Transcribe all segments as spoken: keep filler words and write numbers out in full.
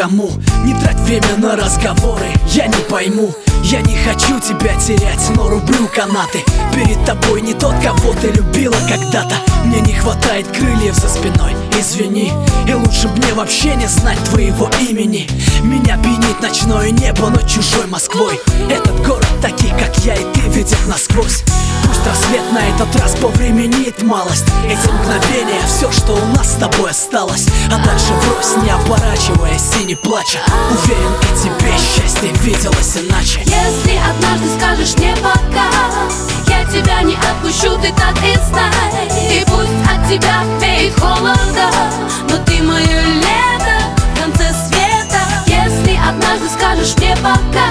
кому. Не трать время на разговоры, я не пойму. Я не хочу тебя терять, но рублю канаты. Перед тобой не тот, кого ты любила когда-то. Мне не хватает крыльев за спиной, извини. И лучше б мне вообще не знать твоего имени. Меня пьянит ночное небо над чужой Москвой. Этот город таких, как я и ты, видит насквозь. Пусть рассвет на этот раз повременит малость. Эти мгновения, все, что у нас с тобой осталось. А дальше врозь, не оборачиваясь и не плача. Уверен, и тебе счастье виделось иначе. Если однажды скажешь мне пока, я тебя не отпущу, ты так и знай. И пусть от тебя веет холода, но ты мое лето в конце света. Если однажды скажешь мне пока,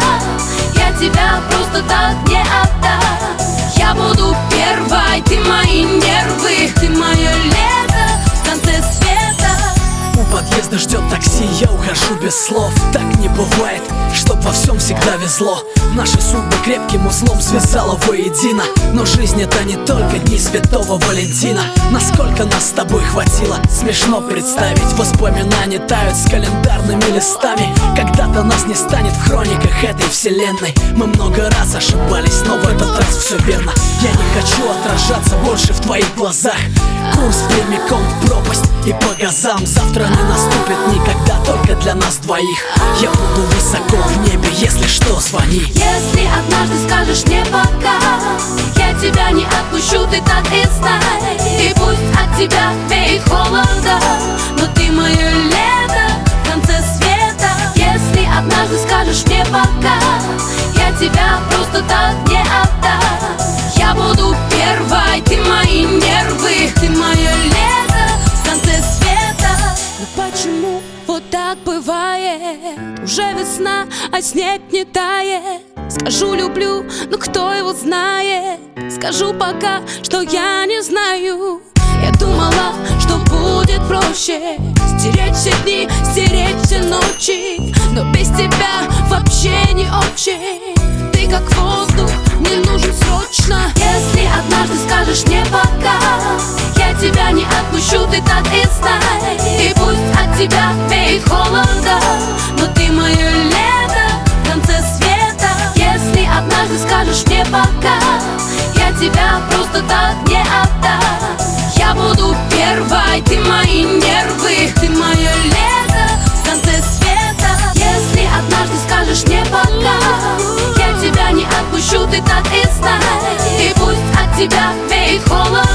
я тебя просто так не отдам. Я буду первой, ты мои нервы, ты мое лето в конце света. У подъезда ждет такси, я ухожу без слов. Так не бывает, чтоб во всем всегда везло. Наши судьбы крепким узлом связала воедино. Но жизнь это не только дни Святого Валентина. Насколько нас с тобой хватило, смешно представить. Воспоминания тают с календарными листами. Когда-то нас не станет в хрониках этой вселенной. Мы много раз ошибались, но в этот раз все верно. Я не хочу отражаться больше в твоих глазах. Курс прямиком в пропасть и по газам. Завтра не наступит никогда, только для нас двоих. Я буду высоко в небе, если что, звони. Если однажды скажешь мне пока, я тебя не отпущу, ты так и знай. И пусть от тебя веет холода, но ты мое лето в конце света. Если однажды скажешь мне пока, я тебя просто так не отдам. Я буду первой, ты мои нервы, ты мое лето в конце света. Но почему вот так бывает? Уже весна, а снег не тает. Скажу люблю, но кто его знает? Скажу пока, что я не знаю. Я думала, что будет проще стереть все дни, стереть все ночи. Но без тебя вообще не очень. Ты как воздух, мне нужен срочно. Если однажды скажешь мне пока, я тебя не отпущу, ты так и знай. И пусть от тебя веет холода, но ты мое лето в конце света. Если однажды скажешь мне пока, я тебя просто так не отдам. Я буду первой, ты мои нервы, ты мое лето в конце света. Если однажды скажешь мне пока, я тебя не отпущу, ты так и знай. И пусть от тебя веет холод,